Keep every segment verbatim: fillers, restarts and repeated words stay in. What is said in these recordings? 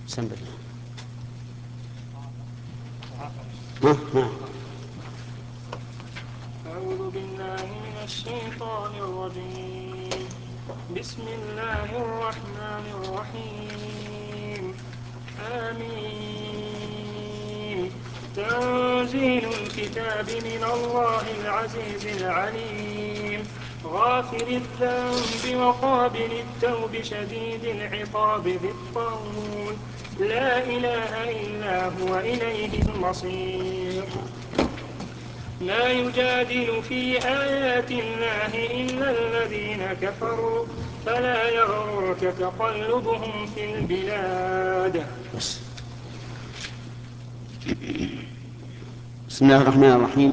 بسم الله. ها ها أعوذ بالله من الشيطان الرجيم. بسم الله الرحمن الرحيم. آمين. تنزيل الكتاب من الله العزيز العليم. غافر الذنب وقابل التوب شديد العقاب ذي الطول. لا إله إلا هو إليه المصير. ما يجادل في آيات الله إلا الذين كفروا فلا يغررك تقلبهم في البلاد. بس. بسم الله الرحمن الرحيم.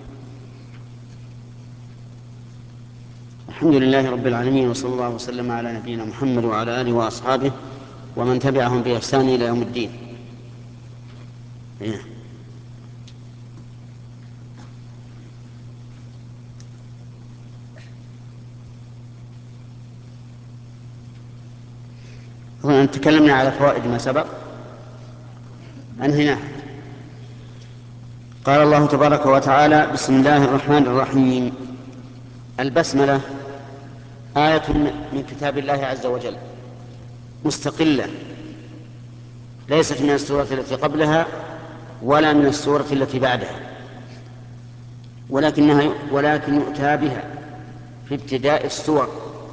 الحمد لله رب العالمين، وصلى الله وسلم على نبينا محمد وعلى آله وأصحابه ومن تبعهم بإحسان إلى يوم الدين. إيه. هنا تكلمنا على فوائد ما سبق أنهيناه. قال الله تبارك وتعالى: بسم الله الرحمن الرحيم. البسملة آية من كتاب الله عز وجل مستقلة، ليست من السورة التي قبلها ولا من السورة التي بعدها، ولكنها ولكن يؤتى بها في ابتداء السور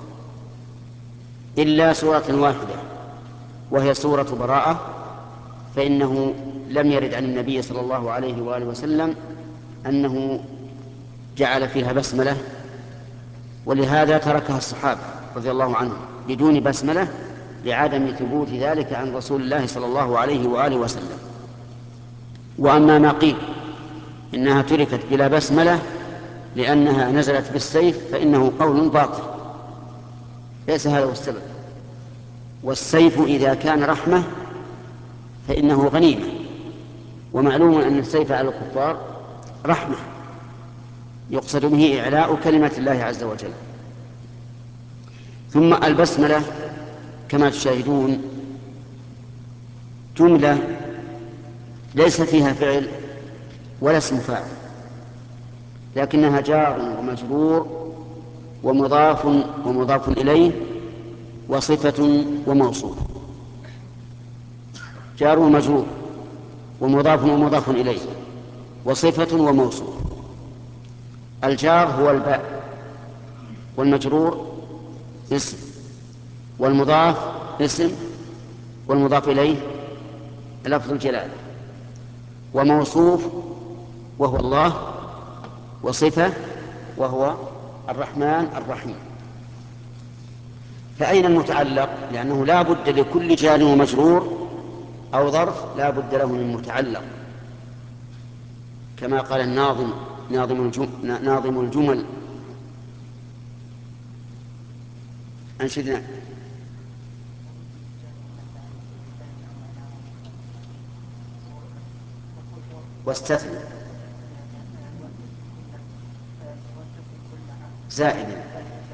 إلا سورة واحدة وهي سورة براءة، فإنه لم يرد عن النبي صلى الله عليه وآله وسلم أنه جعل فيها بسملة، ولهذا تركها الصحابة رضي الله عنهم بدون بسملة لعدم ثبوت ذلك عن رسول الله صلى الله عليه وآله وسلم. وأما ما قيل إنها تركت بلا بسملة لأنها نزلت بالسيف فإنه قول باطل، ليس هذا هو السبب. والسيف إذا كان رحمة فإنه غنيمة، ومعلوم أن السيف على الكفار رحمة يقصد به إعلاء كلمة الله عز وجل. ثم البسملة كما تشاهدون جملة ليس فيها فعل ولا اسم فاعل، لكنها جار ومجرور ومضاف ومضاف إليه وصفة وموصوف. جار ومجرور ومضاف ومضاف إليه وصفة وموصوف. الجار هو الباء، والمجرور اسم، والمضاف اسم، والمضاف إليه لفظ الجلالة، وموصوف وهو الله، وصفة وهو الرحمن الرحيم. فأين المتعلق؟ لأنه لا بد لكل جار ومجرور أو ظرف لا بد له من متعلق، كما قال الناظم ناظم الجمل, ناظم الجمل أنشدنا: واستثنى زائدا.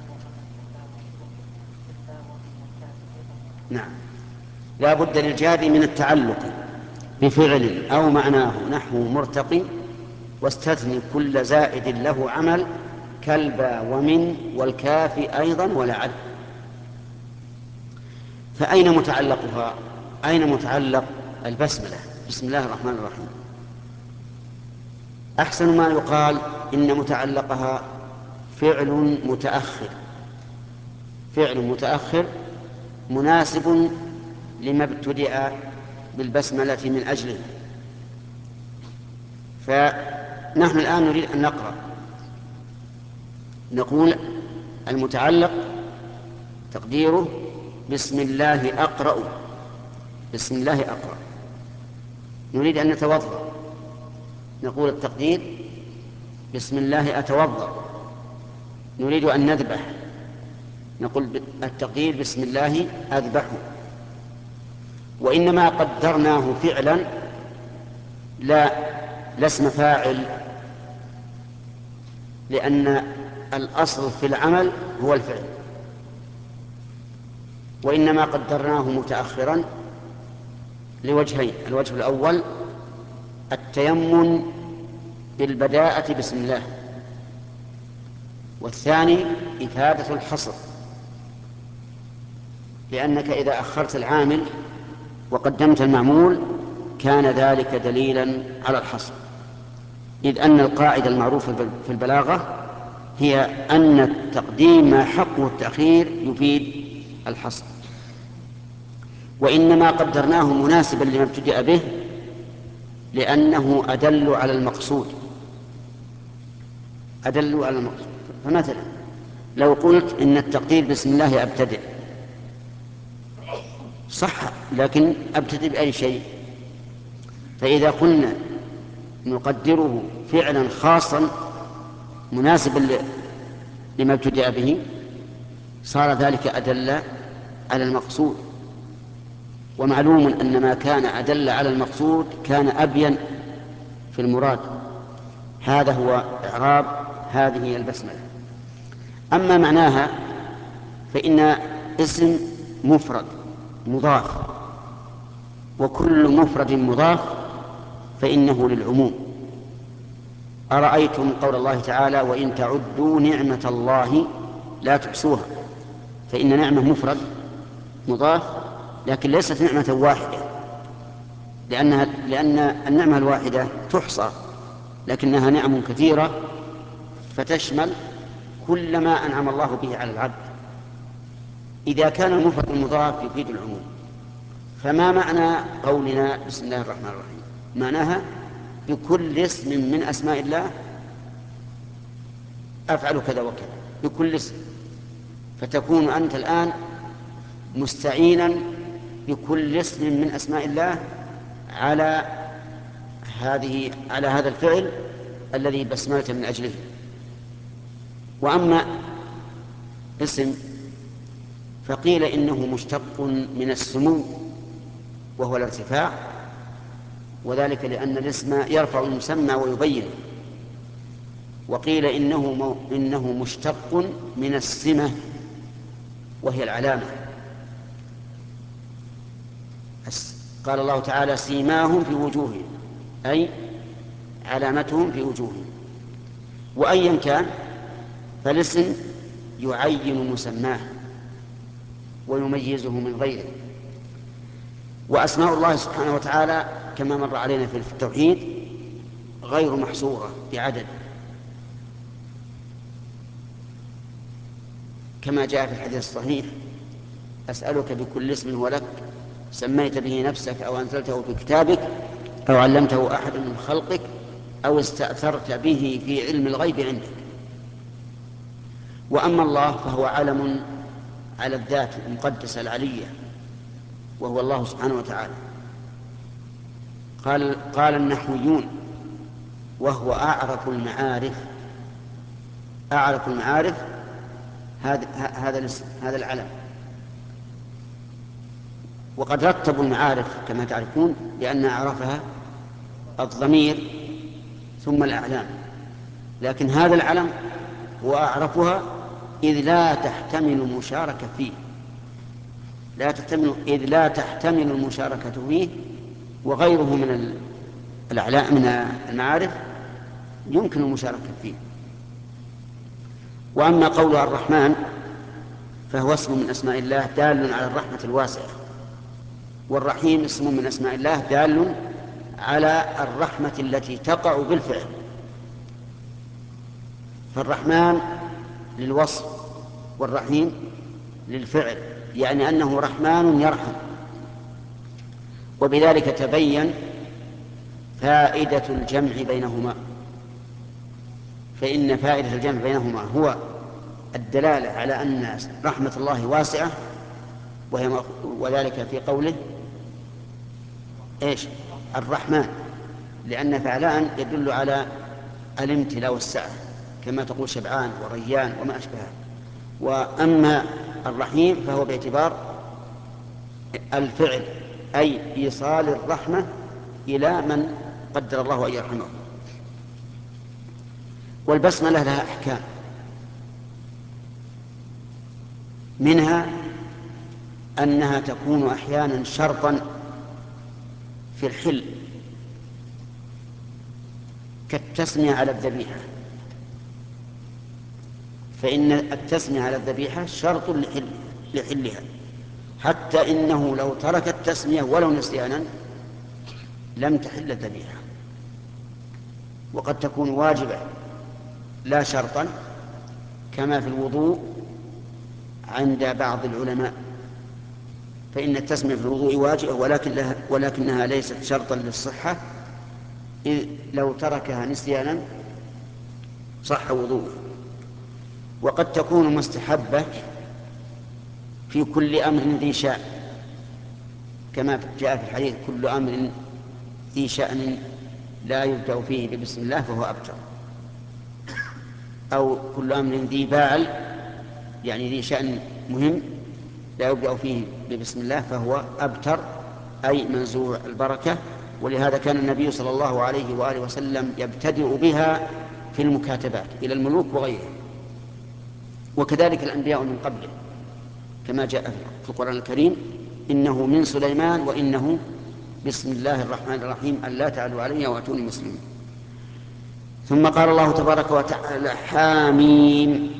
نعم، لا بد للجار من التعلق بفعل أو معناه نحو مرتقي، واستثني كل زائد له عمل كالبا ومن والكاف أيضا ولعل. فأين متعلقها؟ أين متعلق البسملة بسم الله الرحمن الرحيم؟ أحسن ما يقال إن متعلقها فعل متأخر، فعل متأخر مناسب لما ابتدأ بالبسملة من أجله. فنحن الآن نريد أن نقرأ، نقول المتعلق تقديره بسم الله أقرأ، بسم الله أقرأ. نريد أن نتوضأ، نقول التقدير بسم الله أتوضأ. نريد أن نذبح، نقول التقدير بسم الله أذبح. وإنما قدرناه فعلا لا لا اسم فاعل، لأن الأصل في العمل هو الفعل، وإنما قدرناه متأخرا لوجهين: الوجه الأول التيمم بالبداءة بسم الله، والثاني إفادة الحصر، لأنك إذا أخرت العامل وقدمت المعمول كان ذلك دليلا على الحصر، إذ أن القاعدة المعروفة في البلاغة هي أن التقديم ما حقه التأخير يفيد الحصر، وإنما قدرناه مناسبا لما ابتدأ به لأنه أدل على المقصود أدل على المقصود. فمثلا لو قلت إن التقدير بسم الله أبتدئ، صح، لكن أبتدئ بأي شيء؟ فإذا قلنا نقدره فعلا خاصا مناسبا لما ابتدأ به صار ذلك أدل على المقصود، ومعلوم أن ما كان أدل على المقصود كان أبين في المراد. هذا هو إعراب هذه البسملة. أما معناها فإن اسم مفرد مضاف، وكل مفرد مضاف فإنه للعموم. أرأيتم قول الله تعالى: وإن تعدوا نعمة الله لا تحصوها، فإن نعمة مفرد مضاف لكن ليست نعمة واحدة، لأنها لأن النعمة الواحدة تحصى، لكنها نعم كثيرة فتشمل كل ما أنعم الله به على العبد. إذا كان المفرد المضاف يفيد العموم، فما معنى قولنا بسم الله الرحمن الرحيم؟ معناها بكل اسم من أسماء الله أفعل كذا وكذا، بكل اسم. فتكون أنت الآن مستعينا بكل اسم من أسماء الله على هذه على هذا الفعل الذي بسملت من أجله. وأما اسم فقيل إنه مشتق من السمو وهو الارتفاع، وذلك لأن الاسم يرفع المسمى ويبين. وقيل إنه, مو إنه مشتق من السمة وهي العلامة. قال الله تعالى: سيماهم في وجوههم، أي علامتهم في وجوههم. وأيا كان فالاسم يعين مسماه ويميزه من غيره. وأسماء الله سبحانه وتعالى كما مر علينا في التوحيد غير محصورة بعدد، كما جاء في الحديث الصحيح: أسألك بكل اسم هو لك سميت به نفسك أو أنزلته في كتابك أو علمته أحد من خلقك أو استأثرت به في علم الغيب عندك. وأما الله فهو علم على الذات المقدسة العلية، وهو الله سبحانه وتعالى. قال, قال النحويون: وهو أعرف المعارف. أعرف المعارف هذا هذا الاسم، هذا العلم. وقد رتبوا المعارف كما تعرفون لأن أعرفها الضمير ثم الأعلام، لكن هذا العلم هو أعرفها إذ لا تحتمل المشاركة فيه لا تحتمل إذ لا تحتمل المشاركة فيه، وغيره من الأعلام من المعارف يمكن المشاركة فيه. وأما قولها الرحمن فهو اسم من أسماء الله دال على الرحمة الواسعة، والرحيم اسم من أسماء الله دال على الرحمة التي تقع بالفعل. فالرحمن للوصف والرحيم للفعل، يعني أنه رحمن يرحم. وبذلك تبين فائدة الجمع بينهما، فإن فائدة الجمع بينهما هو الدلالة على أن رحمة الله واسعة، وهي وذلك في قوله إيش؟ الرحمن، لأن فعلان يدل على الامتلاء والسعة كما تقول شبعان وريان وما أشبهه. وأما الرحيم فهو باعتبار الفعل، أي إيصال الرحمة إلى من قدر الله أن يرحمه. والبسملة لها أحكام، منها أنها تكون أحيانا شرطا في الحل كالتسمية على الذبيحة، فإن التسمية على الذبيحة شرط لحل لحلها، حتى إنه لو ترك التسمية ولو نسيانا لم تحل الذبيحة. وقد تكون واجبة لا شرطا، كما في الوضوء عند بعض العلماء، فإن التسمية في الوضوء واجبة ولكن لها ولكنها ليست شرطا للصحة، إذ لو تركها نسيانا صح وضوءه. وقد تكون مستحبة في كل أمر ذي شأن، كما جاء في الحديث: كل أمر ذي شأن لا يبدأ فيه ببسم الله فهو أبتر، أو كل أمر ذي باعل يعني ذي شأن مهم لا يبدأ فيه ببسم الله فهو أبتر، أي منزوع البركة. ولهذا كان النبي صلى الله عليه وآله وسلم يبتدئ بها في المكاتبات إلى الملوك وغيرهم، وكذلك الأنبياء من قبله، كما جاء في القرآن الكريم: إنه من سليمان وإنه بسم الله الرحمن الرحيم ألا تعلوا علي وأتوني مسلمين. ثم قال الله تبارك وتعالى: حاميم.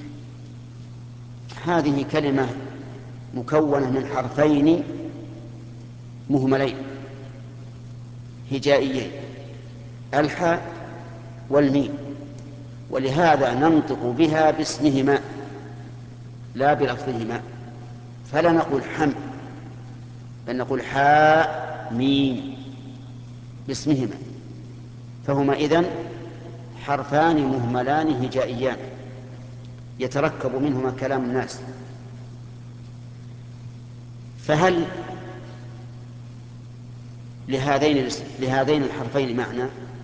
هذه كلمة مكونة من حرفين مهملين هجائيين، الحاء والميم، ولهذا ننطق بها باسمهما لا بلفظهما، فلا نقول حم بل نقول حاء ميم باسمهما، فهما إذن حرفان مهملان هجائيان يتركب منهما كلام الناس. فهل لهذين لهذين الحرفين معنى؟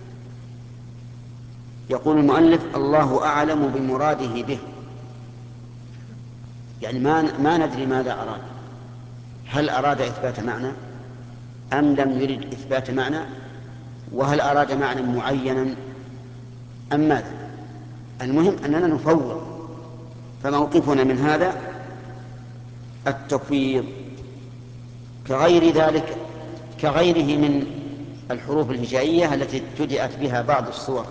يقول المؤلف: الله أعلم بمراده به، يعني ما ما ندري ماذا أراد، هل أراد إثبات معنى أم لم يرد إثبات معنى، وهل أراد معنى معينا أم ماذا. المهم أننا نفوض، فموقفنا من هذا التفويض، كغير ذلك كغيره من الحروف الهجائية التي ابتدأت بها بعض الصور.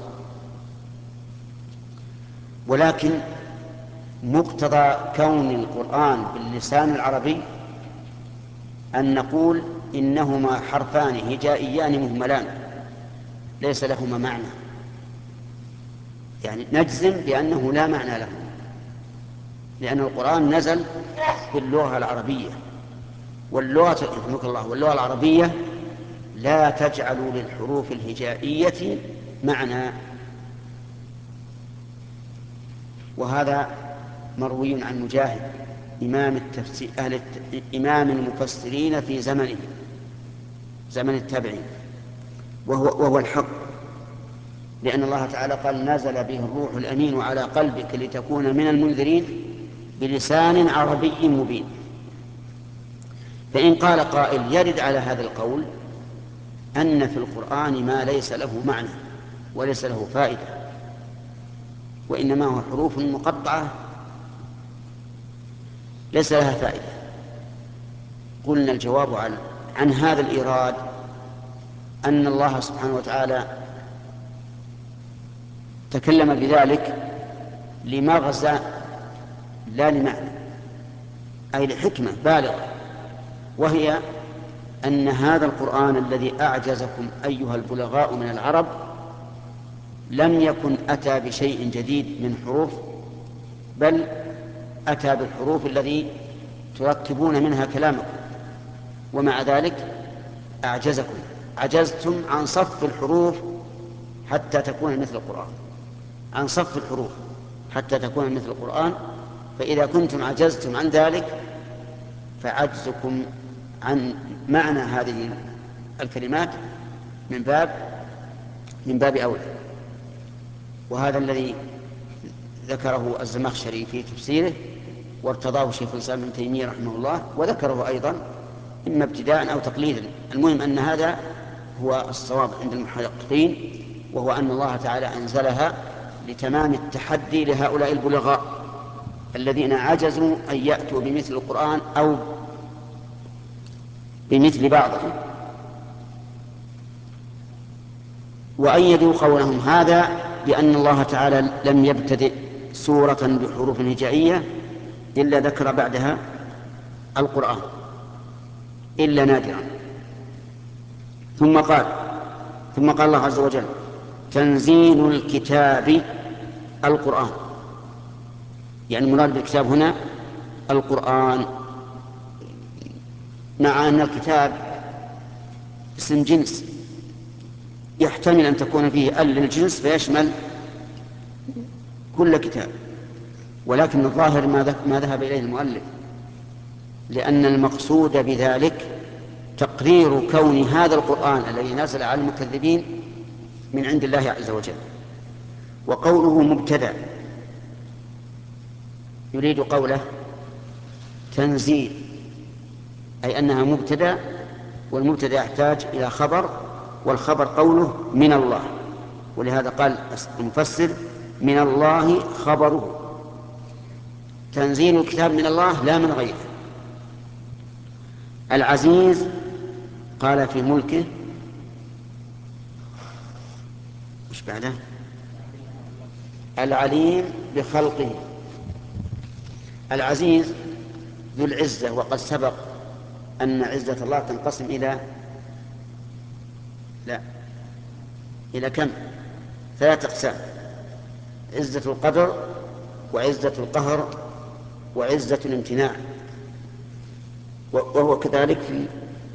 ولكن مقتضى كون القرآن باللسان العربي أن نقول إنهما حرفان هجائيان مهملان ليس لهما معنى، يعني نجزم بأنه لا معنى له، لأن القرآن نزل باللغة العربية، واللغة يرحمك الله واللغة العربية لا تجعل للحروف الهجائية معنى. وهذا مروي عن مجاهد إمام التفسير أهل الت... إمام المفسرين في زمنه زمن التابعين، وهو, وهو الحق، لأن الله تعالى قال: نزل به الروح الأمين على قلبك لتكون من المنذرين بلسان عربي مبين. فإن قال قائل: يرد على هذا القول أن في القرآن ما ليس له معنى وليس له فائدة، وإنما هو حروف مقطعة ليس لها فائدة، قلنا الجواب عن, عن هذا الإيراد أن الله سبحانه وتعالى تكلم بذلك لمغزى لا لمعنى، أي لحكمة بالغة، وهي أن هذا القرآن الذي أعجزكم أيها البلغاء من العرب لم يكن أتى بشيء جديد من حروف، بل أتى بالحروف الذي تركبون منها كلامكم، ومع ذلك أعجزكم، عجزتم عن صف الحروف حتى تكون مثل القرآن، عن صف الحروف حتى تكون مثل القرآن. فإذا كنتم عجزتم عن ذلك فعجزكم عن معنى هذه الكلمات من باب من باب أولى. وهذا الذي ذكره الزمخشري في تفسيره، وارتضاه شيخ الإسلام ابن تيمية رحمه الله، وذكره أيضا إما ابتداء أو تقليدا. المهم أن هذا هو الصواب عند المحققين، وهو أن الله تعالى أنزلها لتمام التحدي لهؤلاء البلغاء الذين عجزوا أن يأتوا بمثل القرآن أو بمثل بعضه، وأيدوا قولهم هذا بأن الله تعالى لم يبتدئ سورة بحروف هجائية إلا ذكر بعدها القرآن إلا نادرا. ثم قال ثم قال الله عز وجل تنزيل الكتاب القرآن، يعني المراد بالكتاب هنا القرآن، مع أن الكتاب اسم جنس يحتمل أن تكون فيه ال للجنس فيشمل كل كتاب، ولكن الظاهر ما ذهب إليه المؤلف، لأن المقصود بذلك تقرير كون هذا القرآن الذي نزل على المكذبين من عند الله عز وجل. وقوله مبتدأ يريد قوله تنزيل، أي أنها مبتدأ، والمبتدأ يحتاج إلى خبر، والخبر قوله من الله، ولهذا قال المفسر من الله خبره، تنزيل الكتاب من الله لا من غيره. العزيز قال في ملكه مش بعده العليم بخلقه. العزيز ذو العزة، وقد سبق أن عزة الله تنقسم إلى لا إلى كم؟ ثلاثة أقسام: عزة القدر، وعزة القهر، وعزة الامتناع. وهو كذلك في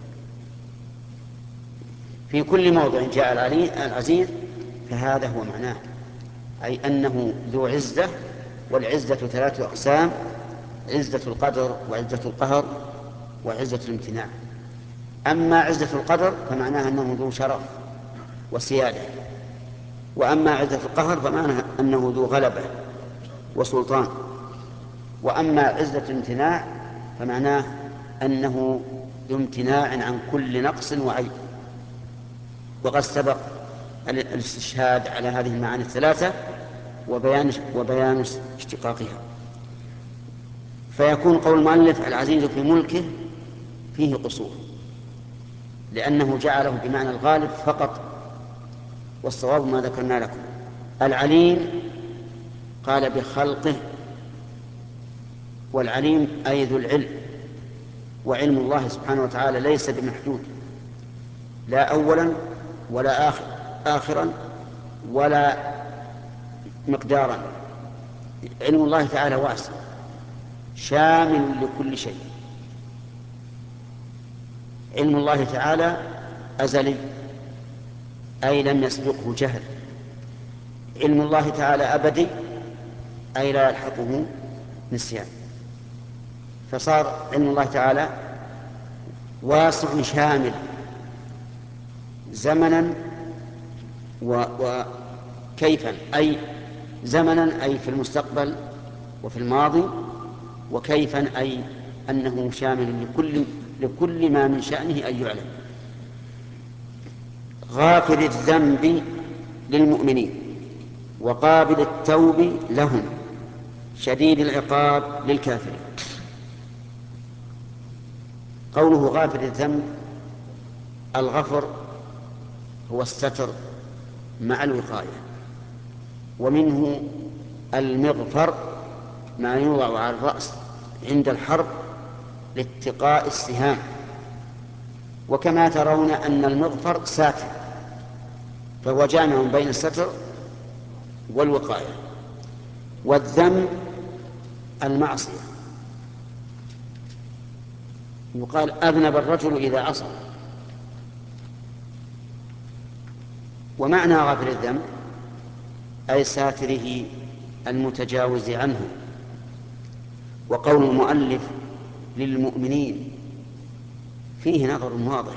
في كل موضع جاء العلي العزيز فهذا هو معناه، أي أنه ذو عزة، والعزة ثلاثة أقسام: عزة القدر، وعزة القهر، وعزة الامتناع. أما عزة القدر فمعناها أنه ذو شرف وسيادة، وأما عزة القهر فمعناها أنه ذو غلبة وسلطان، وأما عزة الامتناع فمعناه أنه ذو امتناع عن كل نقص وعيب. وقد سبق الاستشهاد على هذه المعاني الثلاثة وبيان وبيان اشتقاقها. فيكون قول المؤلف العزيز في ملكه فيه قصور، لأنه جعله بمعنى الغالب فقط، والصواب ما ذكرنا لكم. العليم قال بخلقه، والعليم أي ذو العلم، وعلم الله سبحانه وتعالى ليس بمحدود، لا أولا ولا آخر آخرا ولا مقدارا. علم الله تعالى واسع شامل لكل شيء. علم الله تعالى أزلي، أي لم يسبقه جهل. علم الله تعالى أبدي، أي لا يلحقه نسيان. فصار علم الله تعالى واسع شامل زمنا وكيفا، أي زمنا أي في المستقبل وفي الماضي، وكيفا أي أنه شامل لكل, لكل ما من شأنه أن يعلم. غافر الذنب للمؤمنين، وقابل التوب لهم، شديد العقاب للكافرين. قوله غافر الذنب، الغفر هو الستر مع الوقاية، ومنه المغفر ما يوضع على الرأس عند الحرب لاتقاء السهام. وكما ترون أن المغفر ساتر، فهو جامع بين الستر والوقاية. والذنب المعصية، يقال أذنب الرجل إذا عصى. ومعنى غافر الذنب أي ساتره المتجاوز عنه. وقول المؤلف للمؤمنين فيه نظر واضح،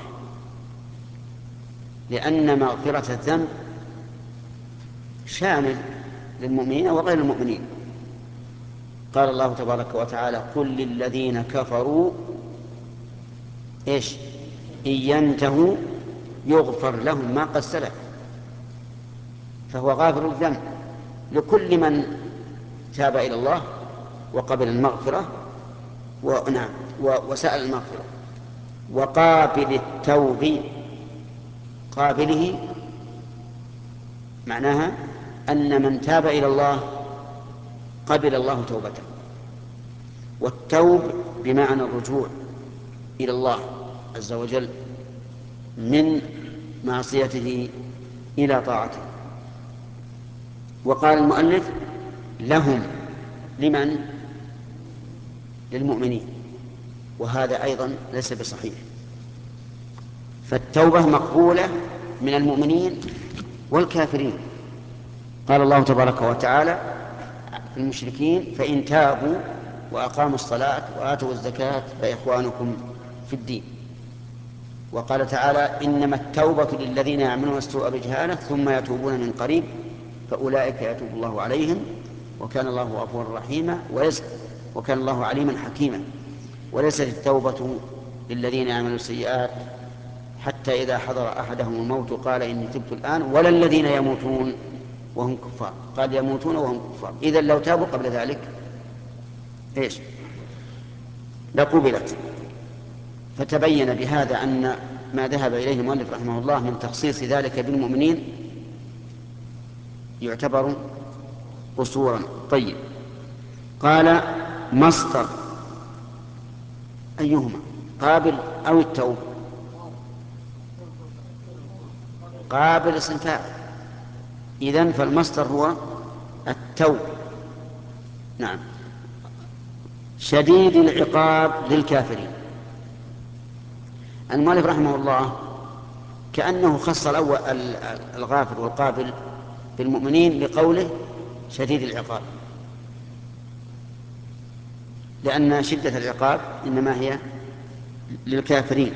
لأن مغفرة الذنب شامل للمؤمنين وغير المؤمنين. قال الله تبارك وتعالى قل للذين كفروا إيش إن ينتهوا يغفر لهم ما قد سلف. فهو غافر الذنب لكل من تاب إلى الله وقبل المغفرة ونعم وسأل المغفرة. وقابل التوب، قابله معناها أن من تاب إلى الله قبل الله توبته. والتوب بمعنى الرجوع إلى الله عز وجل من معصيته إلى طاعته. وقال المؤلف لهم، لمن؟ للمؤمنين، وهذا أيضا ليس بصحيح. فالتوبة مقبولة من المؤمنين والكافرين. قال الله تبارك وتعالى في المشركين فإن تابوا وأقاموا الصلاة وآتوا الزكاة فإخوانكم في الدين. وقال تعالى إنما التوبة للذين يعملون السوء بجهالة ثم يتوبون من قريب فأولئك يتوب الله عليهم وكان الله غفورا رحيما وكان الله عليما حكيما. وليست التوبة للذين يعملون السيئات حتى إذا حضر أحدهم الموت قال إني تبت الآن، ولا الذين يموتون وهم كفار، قال يموتون وهم كفار. إذن لو تابوا قبل ذلك إيش؟ لقبلت. فتبين بهذا أن ما ذهب إليه المؤلف رحمه الله من تخصيص ذلك بالمؤمنين يعتبر قصورا. طيب، قال مصدر أيهما، قابل أو التوب؟ قابل اسم فاعل، إذن فالمصدر هو التوب. نعم. شديد العقاب للكافرين. المؤلف رحمه الله كأنه خص الأول الغافر والقابل بالمؤمنين لقوله شديد العقاب، لأن شدة العقاب إنما هي للكافرين.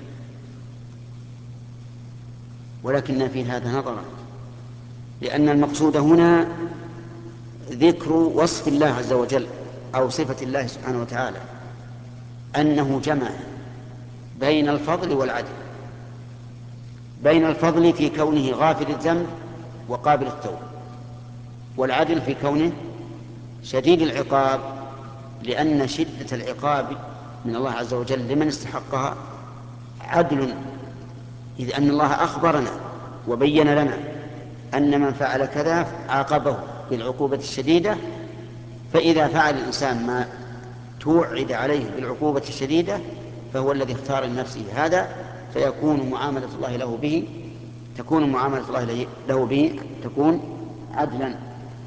ولكن في هذا نظرا، لأن المقصود هنا ذكر وصف الله عز وجل أو صفة الله سبحانه وتعالى أنه جمع بين الفضل والعدل، بين الفضل في كونه غافر الذنب وقابل التوب، والعدل في كونه شديد العقاب، لأن شدة العقاب من الله عز وجل لمن استحقها عدل، إذ أن الله أخبرنا وبين لنا أن من فعل كذا عاقبه بالعقوبة الشديدة، فإذا فعل الإنسان ما توعد عليه بالعقوبة الشديدة فهو الذي اختار لنفسه هذا، فيكون معاملة الله له به تكون معاملة الله له به تكون عدلا.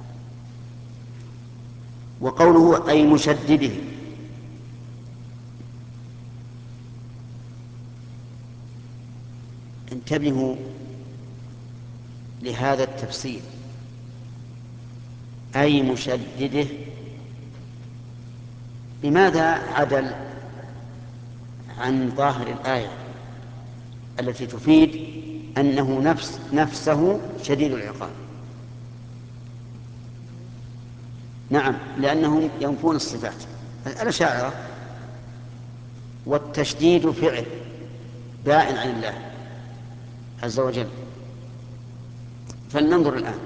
وقوله أي مشدده، انتبهوا لهذا التفسير، أي مشدده. لماذا عدل عن ظاهر الآية التي تفيد أنه نفس نفسه شديد العقاب؟ نعم، لأنهم ينفون الصفات الأشاعرة، والتشديد فعل بائن عن الله عز وجل. فلننظر الآن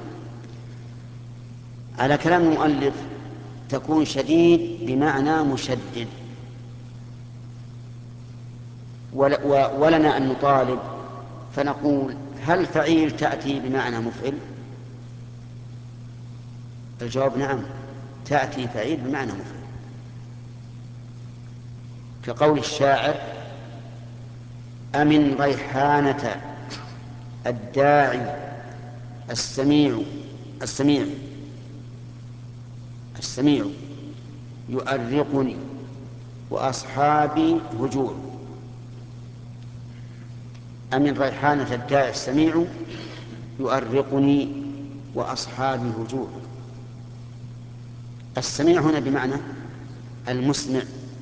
على كلام المؤلف، تكون شديد بمعنى مشدد، ولنا أن نطالب فنقول هل فعيل تأتي بمعنى مفعل؟ الجواب نعم، تأتي فعيل بمعنى مفعل، كقول الشاعر أمن ريحانة الداعي السميع السميع السميع يؤرقني وأصحابي هجوع. أمن ريحانة الداعي السميع يؤرقني وأصحابي هجوع. السميع هنا بمعنى المسمع،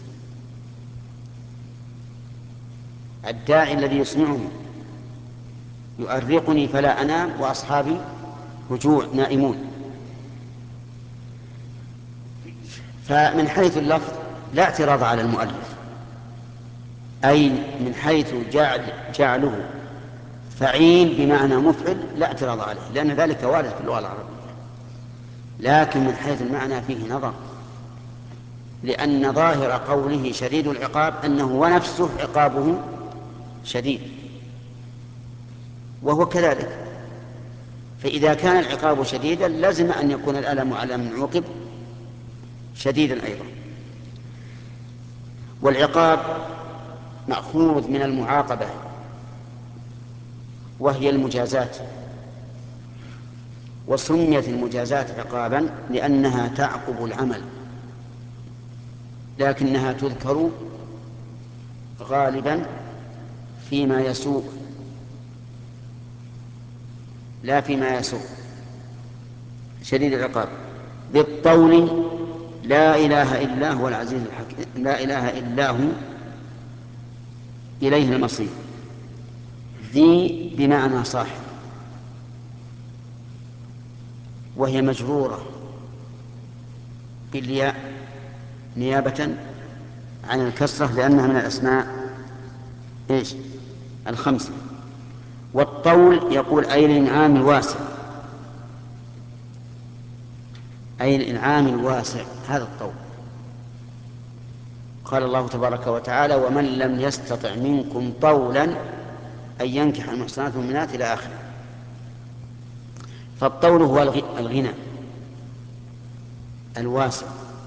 الداعي الذي يسمعني. يؤرقني فلا أنام وأصحابي هجوع نائمون. فمن حيث اللفظ لا اعتراض على المؤلف، أي من حيث جعل جعله فعيل بمعنى مفعل لا اعتراض عليه، لأن ذلك وارد في اللغة العربية. لكن من حيث المعنى فيه نظر، لأن ظاهر قوله شديد العقاب أنه ونفسه عقابه شديد، وهو كذلك. فإذا كان العقاب شديدا لازم أن يكون الألم على من عوقب شديدا أيضا. والعقاب مأخوذ من المعاقبة وهي المجازات، وسميت المجازات عقابا لأنها تعقب العمل، لكنها تذكر غالبا فيما يسوء لا فيما يسوء. شديد العقاب بالطول لا إله إلا هو العزيز الحكيم، لا إله إلا هو إليه المصير. ذي بمعنى صاحب، وهي مجرورة بالياء نيابة عن الكسرة لأنها من الأسماء إيش الخمسة. والطول يقول أي الإنعام الواسع، أي الإنعام الواسع، هذا الطول. قال الله تبارك وتعالى ومن لم يستطع منكم طولا أن ينكح المحصنات المؤمنات إلى آخره. فالطول هو الغنى الواسع،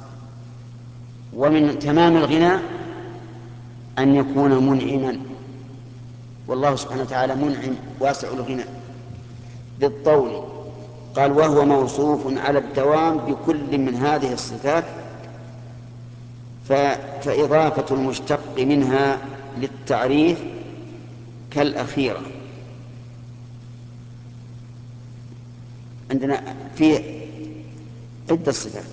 ومن تمام الغنى أن يكون منعما، والله سبحانه وتعالى منعم واسع الغنى بالطول. قال وهو موصوف على الدوام بكل من هذه الصفات، فإضافة المشتق منها للتعريف كالأخيرة. عندنا في عدة صفات: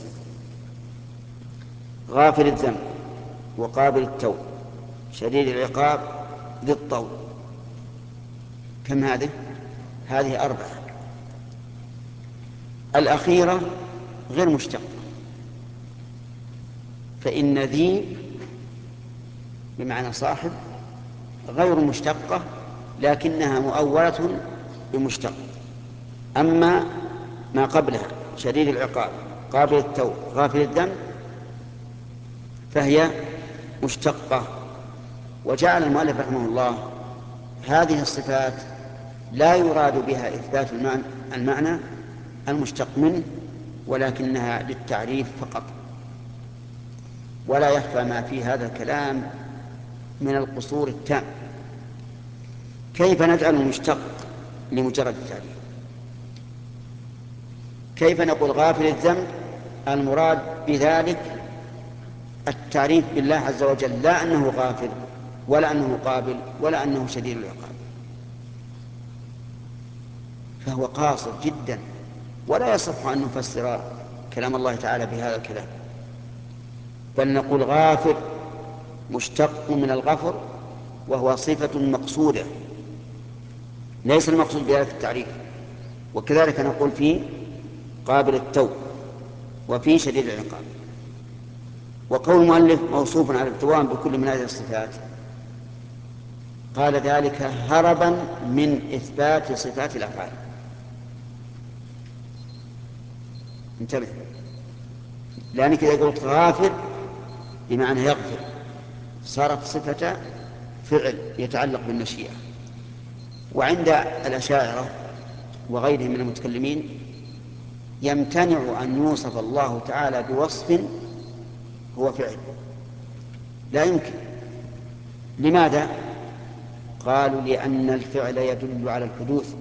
غافر الذنب، وقابل التوب، شديد العقاب، ذي الطول. كم هذه؟ هذه أربعة. الأخيرة غير مشتقة، فإن ذي بمعنى صاحب غير مشتقة لكنها مؤولة بمشتق. أما ما قبلها شديد العقاب، قابل التوب، غافل الذنب، فهي مشتقة. وجعل المؤلف رحمه الله هذه الصفات لا يراد بها إثبات المعنى المشتق منه، ولكنها للتعريف فقط. ولا يخفى ما في هذا الكلام من القصور التام. كيف نجعل المشتق لمجرد التعريف؟ كيف نقول غافل الذنب المراد بذلك التعريف بالله عز وجل، لا أنه غافل ولا أنه قابل ولا أنه شديد العقاب؟ فهو قاصر جدا، ولا يصح أن نفسر كلام الله تعالى بهذا الكلام، بل نقول غافر مشتق من الغفر، وهو صفة مقصودة ليس المقصود بذلك التعريف. وكذلك نقول في قابل التوب وفي شديد العقاب. وقول المؤلف موصوف على الدوام بكل من هذه الصفات، قال ذلك هربا من إثبات صفات الأفعال. انتبه، لأنك إذا قلت غافر بمعنى يغفر صارت صفة فعل يتعلق بالمشيئة. وعند الأشاعرة وغيرهم من المتكلمين يمتنع أن يوصف الله تعالى بوصف هو فعل، لا يمكن. لماذا؟ قالوا لأن الفعل يدل على الحدوث،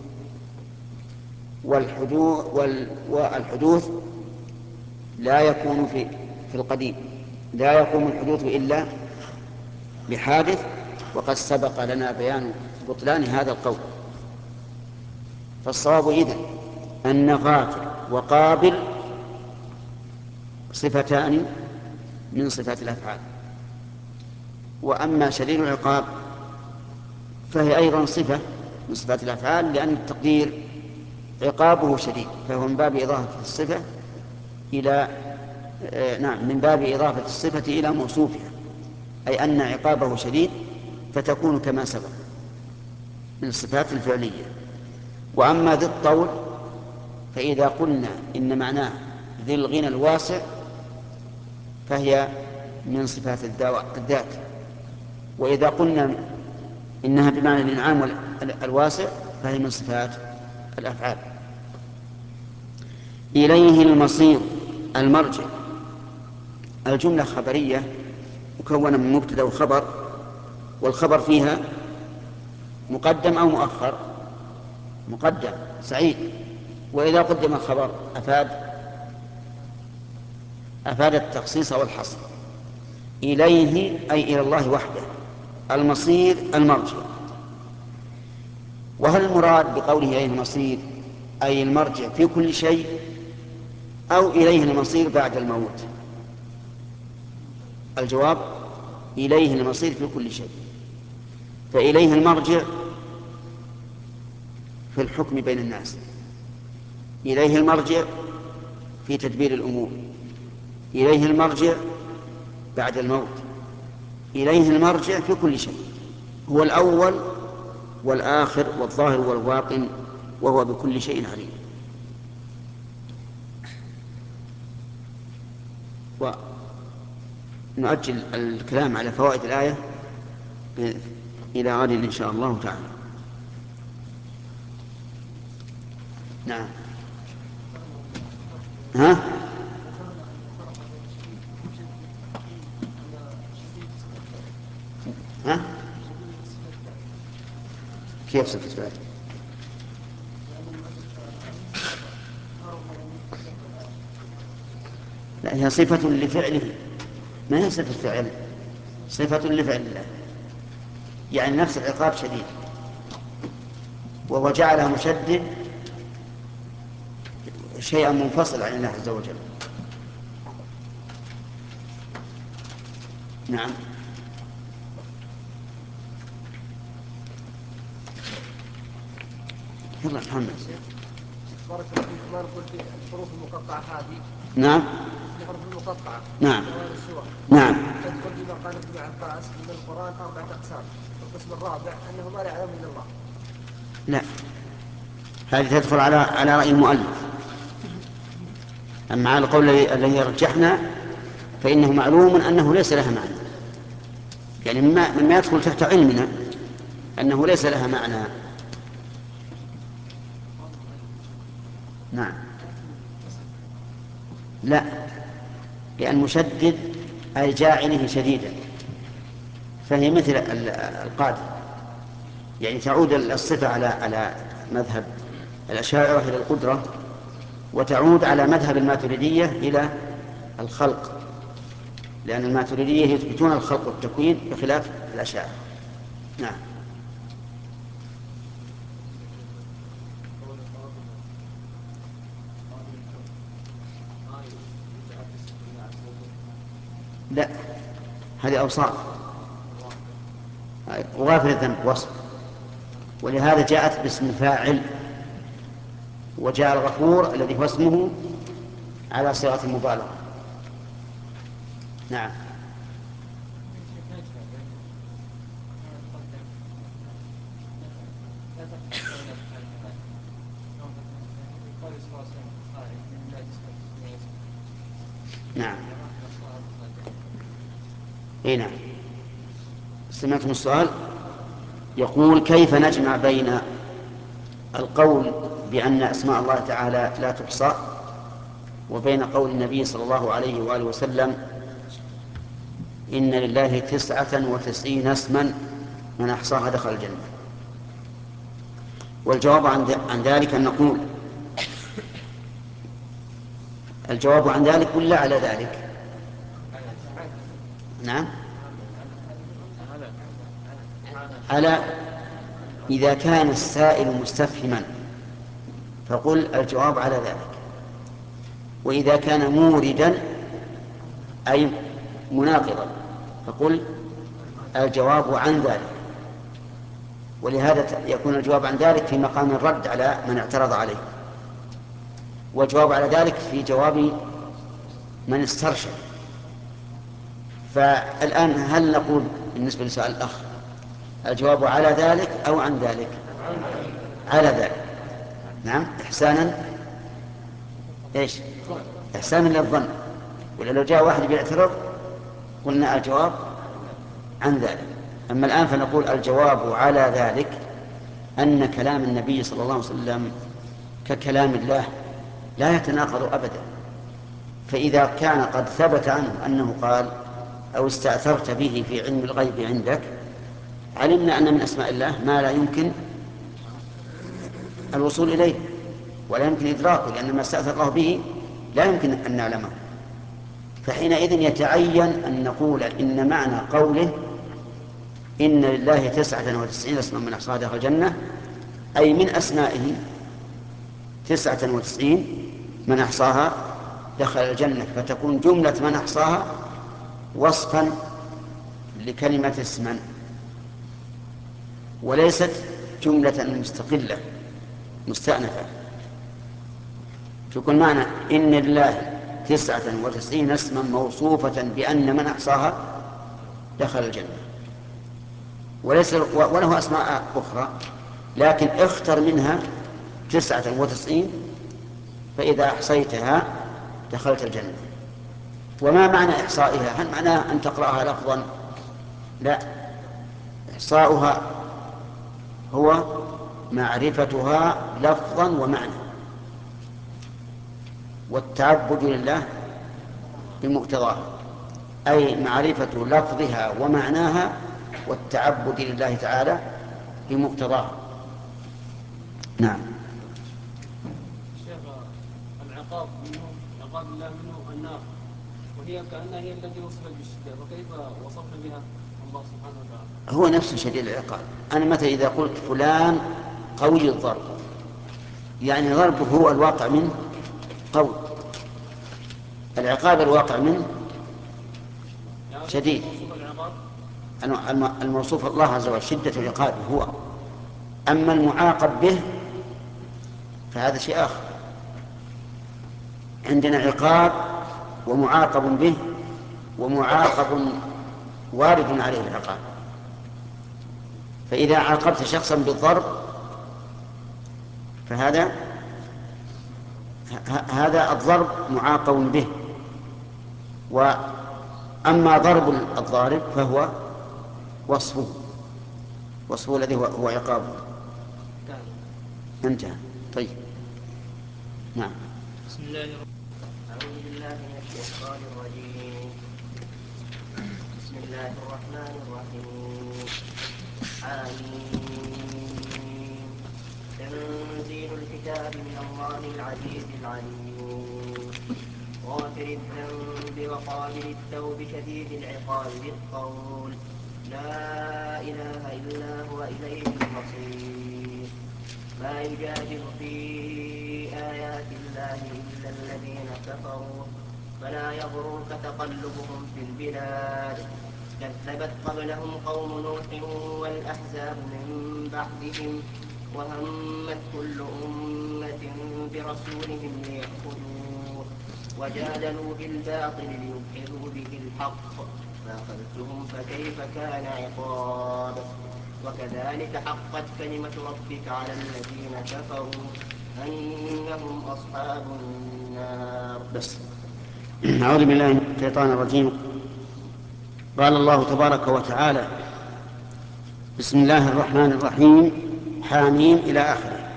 والحدوث, والحدوث لا يكون في, في القديم، لا يقوم الحدوث إلا بحادث، وقد سبق لنا بيان بطلان هذا القول. فالصواب إذن أن غافل وقابل صفتان من صفات الأفعال. وأما شديد العقاب فهي أيضا صفة من صفات الأفعال، لأن التقدير عقابه شديد، فهو من باب إضافة الصفة إلى آه نعم من باب إضافة الصفة إلى موصوفها، أي أن عقابه شديد فتكون كما سبق من الصفات الفعلية. وأما ذي الطول فإذا قلنا إن معناه ذي الغنى الواسع فهي من صفات الذات، وإذا قلنا إنها بمعنى الإنعام الواسع فهي من صفات الأفعال. إليه المصير المرجع. الجملة خبرية مكونة من مبتدأ وخبر، والخبر فيها مقدم أو مؤخر؟ مقدم. سعيد. وإذا قدم الخبر أفاد أفاد التخصيص والحصر. إليه أي إلى الله وحده، المصير المرجع. وهل المراد بقوله إليه المصير أي المرجع في كل شيء، أو إليه المصير بعد الموت؟ الجواب إليه المصير في كل شيء. فإليه المرجع في الحكم بين الناس، إليه المرجع في تدبير الأمور، إليه المرجع بعد الموت، إليه المرجع في كل شيء. هو الأول والآخر والظاهر والباطن، وهو بكل شيء عليم. ونؤجل الكلام على فوائد الآية إلى غد إن شاء الله تعالى. نعم. ها؟ ها؟ كيف صفة فعل؟ لا، هي صفة لفعله، ما هي صفة فعل، صفة لفعل الله، يعني نفس العقاب شديد، وهو جعلها مشدد شيئا منفصل عن الله عز وجل. نعم. يلا محمد. بارك الله فيك. ما نقول الحروف المقطعة هذه. نعم. الحروف المقطعة. نعم. السور. نعم. تدخل فيما قال ابن عباس ان القرآن أربعة أقسام. القسم الرابع أنه ما لا يعلم إلا الله. لا، هذه تدخل على على رأي المؤلف. أما على القول الذي يرجحنا فإنه معلوم أنه ليس لها معنى، يعني مما, مما يدخل تحت علمنا أنه ليس لها معنى. نعم. لا، لأن مشدد أي جاعله شديدا، فهي مثل القادر، يعني تعود الصفة على على مذهب الأشاعرة إلى القدرة، وتعود على مذهب الماتريدية إلى الخلق، لأن الماتريدية يثبتون الخلق والتكوين بخلاف الأشاعرة. نعم. لا، هذه أوصاف، وغافر الذنب وصف، ولهذا جاءت باسم فاعل، وجاء الغفور الذي هو اسمه على صيغة المبالغة. نعم. نعم. اي نعم. سمعتم السؤال؟ يقول: كيف نجمع بين القول بأن أسماء الله تعالى لا تحصى وبين قول النبي صلى الله عليه وآله وسلم: إن لله تسعة وتسعين اسما من أحصاها دخل الجنة؟ والجواب عن ذلك أن نقول: الجواب عن ذلك ولا على ذلك؟ نعم، على. إذا كان السائل مستفهما فقل الجواب على ذلك، وإذا كان موردا أي مناقضا فقل الجواب عن ذلك. ولهذا يكون الجواب عن ذلك في مقام الرد على من اعترض عليه، والجواب على ذلك في جواب من استرشد. فالآن هل نقول بالنسبة لسؤال الأخ الجواب على ذلك أو عن ذلك؟ على ذلك. نعم، إحسانا إيش؟ إحسانا للظن. ولا لو جاء واحد بيعترض قلنا الجواب عن ذلك. أما الآن فنقول الجواب على ذلك أن كلام النبي صلى الله عليه وسلم ككلام الله لا يتناقض أبدا. فإذا كان قد ثبت عنه أنه قال أو استأثرت به في علم الغيب عندك، علمنا أن من أسماء الله ما لا يمكن الوصول إليه ولا يمكن إدراكه، لأن ما استأثر الله به لا يمكن أن نعلمه. فحينئذ يتعين أن نقول إن معنى قوله إن لله تسعة وتسعين اسما من أحصاها دخل الجنة، أي من أسمائه تسعة وتسعين من أحصاها دخل الجنة، فتكون جملة من أحصاها وصفا لكلمة اسما وليست جملة مستقلة مستأنفة. تكون معنى إن لله تسعة وتسعين اسما موصوفة بأن من أحصاها دخل الجنة، وليس وله أسماء أخرى، لكن اختر منها تسعة وتسعين فإذا أحصيتها دخلت الجنة. وما معنى إحصائها؟ هل معناه أن تقرأها لفظا؟ لا، إحصاؤها هو معرفتها لفظا ومعنى، والتعبد لله بمقتضاها، أي معرفة لفظها ومعناها والتعبد لله تعالى بمقتضاها. نعم. الشيخ العقاب منه عقاب الله منه النار، وهي كأنها هي التي وصفت بالشدة، وكيف وصفنا بها الله سبحانه وتعالى؟ هو نفس شديد العقاب. أنا مثلا إذا قلت فلان قوي الضرب، يعني ضربه هو الواقع منه قوي، العقاب الواقع منه شديد. الموصوف الله عز وجل شدة عقابه هو، أما المعاقب به فهذا شيء آخر. عندنا عقاب ومعاقب به، ومعاقب وارد عليه العقاب. فإذا عاقبت شخصا بالضرب فهذا هذا الضرب معاقب به، وأما ضرب الضارب فهو وصفه وصفه الذي هو, هو عقابه. انتهى. طيب. نعم. بسم الله الرحمن أعوذ بالله من الشيطان الرجيم. بسم الله الرحمن الرحيم. آمين. تنزيل الكتاب من الله العزيز العليم. غافر الذنب وقابل التوب شديد العقاب بالقول لا إله إلا هو إليه المصير. ما يجادل في آيات الله إلا الذين كفروا فلا يغررك تقلبهم في البلاد. كذبت قبلهم قوم نوح والأحزاب من بعدهم وهمت كل أمة برسولهم ليأخذوه وجادلوا بالباطل ليدحضوا به الحق فأخذتهم فكيف كان عقاب. وكذلك حقت كلمة ربك على الذين كفروا أنهم أصحاب النار. بس. أعوذ بالله من الشيطان الرجيم. قال الله تبارك وتعالى: بسم الله الرحمن الرحيم، حاميم إلى آخره.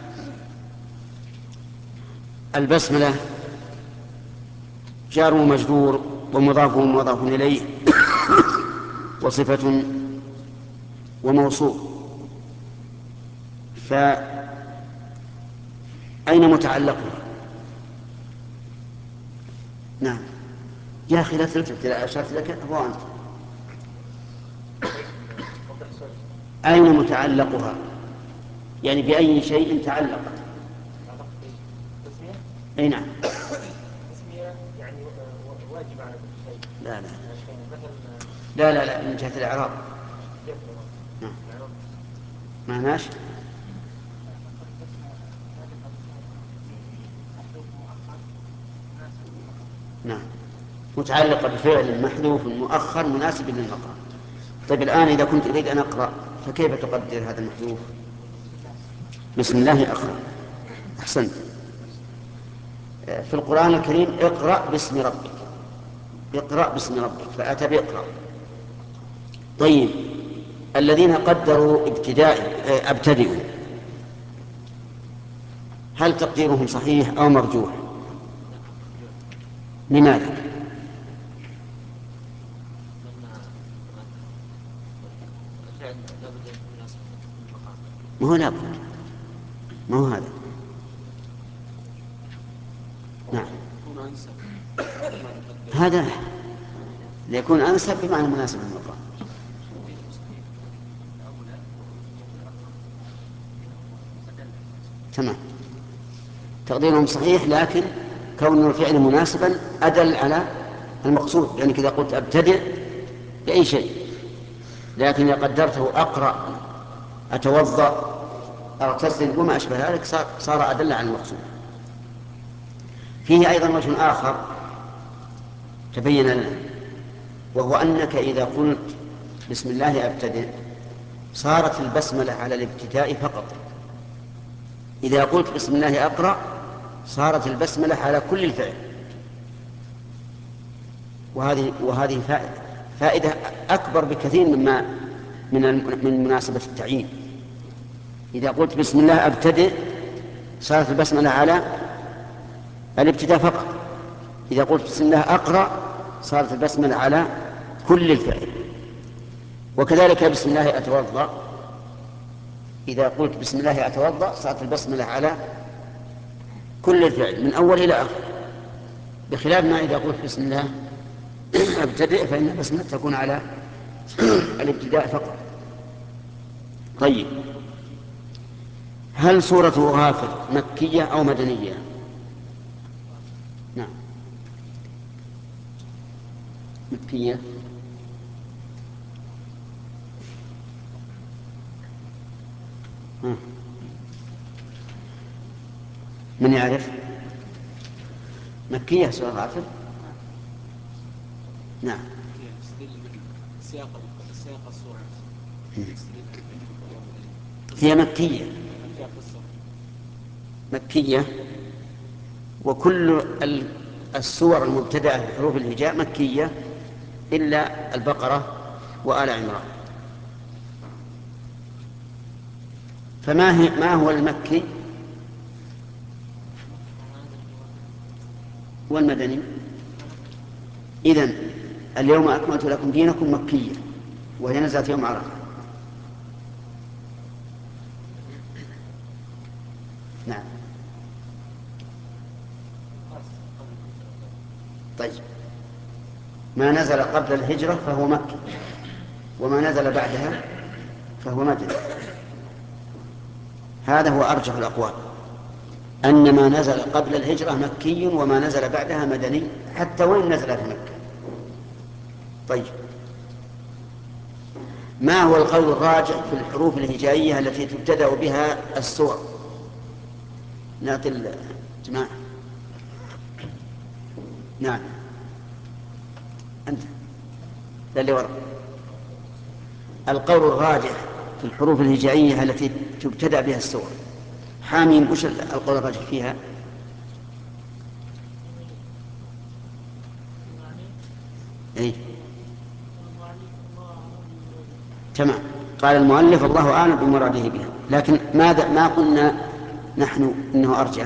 البسملة جار ومجرور ومضاف ومضاف إليه وصفة وموصول. فأين متعلقها؟ نعم يا أخي لا تلتفت إلى أشرت لك هو أنت. أين متعلقها؟ يعني بأي شيء تعلقت؟ أي نعم. يعني واجب على كل شيء. لا لا لا لا لا من جهة الإعراب. نعم. معناش. نعم متعلقة بفعل محذوف مؤخر مناسب للمقام. طيب الآن إذا كنت أريد أن أقرأ فكيف تقدر هذا المحذوف؟ بسم الله أقرأ. أحسنت. في القرآن الكريم اقرأ باسم ربك، اقرأ باسم ربك، فأتى بإقرأ. طيب الذين قدروا ابتداء ابتدئوا هل تقديرهم صحيح أو مرجوح؟ لماذا؟ ما هو لابد، ما هو هذا. نعم هذا ليكون أنسب بمعنى مناسب للمقام. تمام، تقديرهم صحيح، لكن كون الفعل مناسبا أدل على المقصود، يعني كذا قلت أبتدئ بأي شيء، لكن إذا قدرته أقرأ أتوضأ أغتسل وما أشبه ذلك صار أدل على المقصود. فيه أيضا وجه آخر تبين لنا، وهو أنك إذا قلت بسم الله أبتدئ صارت البسملة على الابتداء فقط، إذا قلت بسم الله أقرأ صارت البسملة على كل الفعل. وهذه وهذه فائدة أكبر بكثير مما من من مناسبة التعيين. إذا قلت بسم الله أبتدئ صارت البسملة على الابتداء فقط، إذا قلت بسم الله أقرأ صارت البسملة على كل الفعل. وكذلك بسم الله أتوضأ، إذا قلت بسم الله أتوضأ صارت البسملة على كل الفعل من أول إلى آخر، بخلاف ما إذا قلت بسم الله أبتدئ فإن البسملة تكون على الابتداء فقط. طيب، هل سورة غافر مكية أو مدنية؟ نعم مكية. من يعرف؟ مكية سورة غافر. نعم سياق سياق السورة هي مكية مكية وكل السور المبتدأة بحروف الهجاء مكية إلا البقرة وآل عمران. فما هي ما هو المكي والمدني؟ إذن اليوم أكملت لكم دينكم مكية وهي نزلت يوم عرفة. نعم طيب، ما نزل قبل الهجرة فهو مكي، وما نزل بعدها فهو مدني. هذا هو أرجح الأقوال، أن ما نزل قبل الهجرة مكي وما نزل بعدها مدني، حتى وإن نزل في مكة. طيب، ما هو القول الراجح في الحروف الهجائية التي تبتدأ بها السور؟ نعطي الجماعة. نعم أنت اللي وراء. القول الراجح في الحروف الهجائية التي تبتدأ بها السور، حاميم وش القول الراجح فيها؟ اي تمام، قال المؤلف الله أعلم بمراده بها، لكن ماذا ما قلنا نحن إنه أرجح؟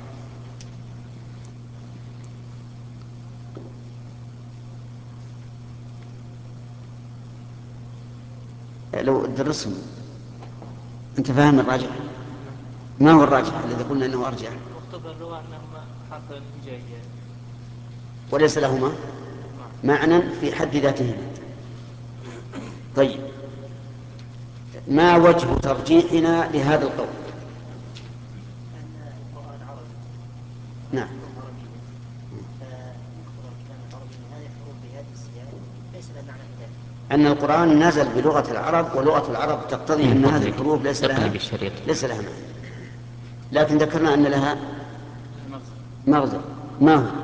لو درسهم أنت فاهم الراجح؟ ما هو الراجح الذي قلنا إنه أرجح؟ مقتضى اللغة أنهما حرف هجائية وليس لهما معنى في حد ذاتهما. طيب، ما وجه ترجيحنا لهذا القول؟ أن القرآن عربي. نعم. هذه الحروف بهذه السياق ليس لها معنى في ذلك. أن القرآن نزل بلغة العرب، ولغة العرب تقتضي أن هذه الحروف ليس لها ليس لها معنى، لكن ذكرنا أن لها مغزى. ما هو؟